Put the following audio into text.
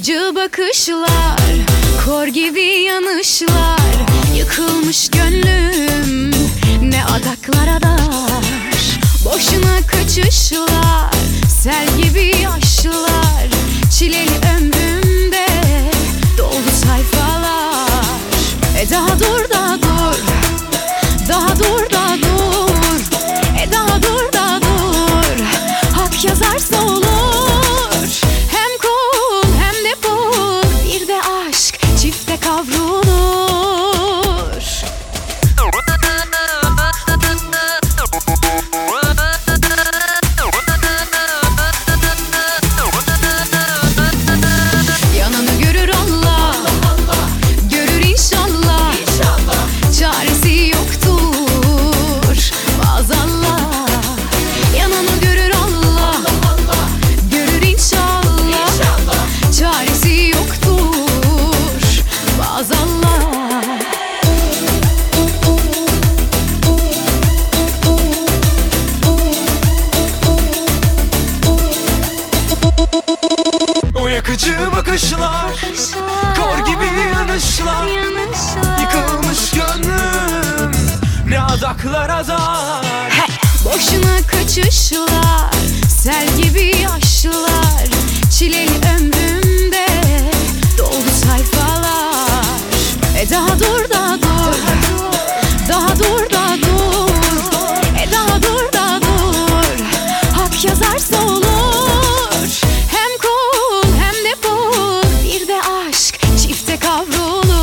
Yakıcı bakışlar, kor gibi yanışlar. Yıkılmış gönlüm ne adaklara dar. Boşuna kaçışlar, sel gibi yaşlar. Çileli ömrümde doldu sayfalar. Daha dur, daha dur, daha dur, daha dur. Daha dur, daha dur. Hak yazarsa olur. Hem kul hem de pul, bir de aşk çifte kavrulur. Yanını görür Allah, görür inşallah. Çaresi yoktur maazallah. Yanını görür Allah, görür inşallah. Çaresi yoktur maazallah. O yakıcı bakışlar, kor gibi yanışlar. Yıkılmış gönlüm ne adaklara dar. Boşuna kaçışlar, sel gibi yaşlar. Çileli ömrümde doldu sayfalar. Daha dur, daha dur, daha dur, daha dur. Daha dur, daha dur. Hak yazarsa olur. Hem kul hem de pul, bir de aşk çifte kavrulur.